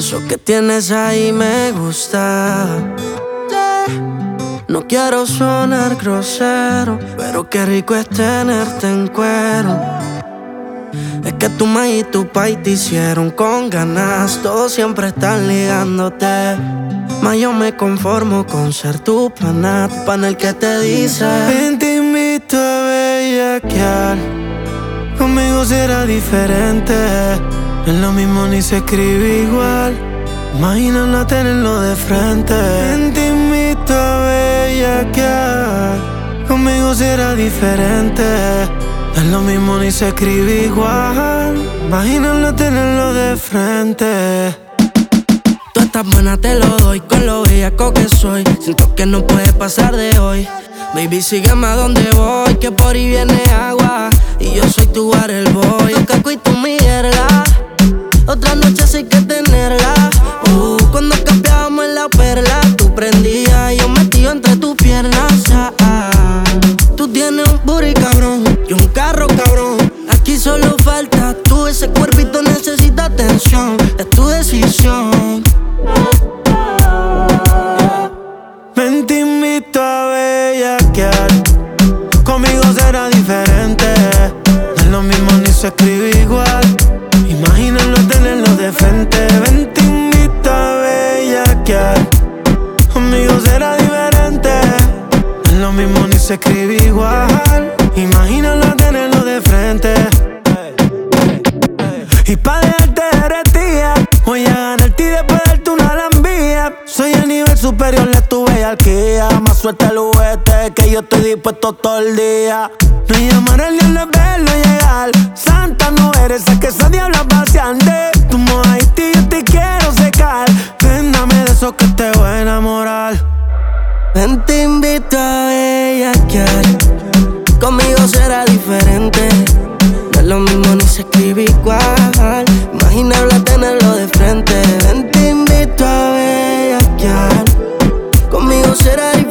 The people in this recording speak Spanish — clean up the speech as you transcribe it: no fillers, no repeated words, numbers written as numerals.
Eso que tienes ahí me gusta. No quiero sonar grosero, pero qué rico es tenerte en cuero. Es que tu ma y tu pai te hicieron con ganas. Todos siempre están ligándote. Mas yo me conformo con ser tu pana el que te dice: ven, te invito a bellaquear. Conmigo será diferente. No es lo mismo ni se escribe igual. Imagínalo tenerlo de frente. Ven, te invito a bellaquear. Conmigo será diferente. No es lo mismo ni se escribe igual. Imagínalo tenerlo de frente. Tú estás buena, te lo doy, con lo bellaco que soy. Siento que no puede pasar de hoy. Baby, sígueme a donde voy, que por ahí viene agua y yo soy tu waterboy. Tu caco y tu mierda, otra noche sí hay que tenerla. Cuando cambiábamos en la perla, tú prendías y yo metido entre tus piernas. Tú tienes un booty cabrón y un carro cabrón. Aquí solo falta tú, ese cuerpito necesita atención. Es tu decisión. Ven, te invito a bellaquear. Conmigo será diferente. No es lo mismo ni se escribe igual. Imagínalo tenerlo de frente. Ven, te invito a bellaquear. Conmigo será diferente. No es lo mismo ni se escribe igual. Imagínalo tenerlo de frente. Y pa' dejarte derretida, voy a ganarte y después darte una lambía. Soy el nivel superior de tu bellaquía. Más suelta el juguete que yo estoy dispuesto todo el día. No llamar al diablo es verlo llegar. Santa no eres, esa que esa diabla paseante. Tu mojadita y yo te quiero secar. Ven, dame de eso que te voy a enamorar. Ven, te invito a bellaquear. Conmigo será diferente. No es lo mismo ni se escribe igual. Imagínalo tenerlo de frente. Ven, te invito a bellaquear. Conmigo será diferente.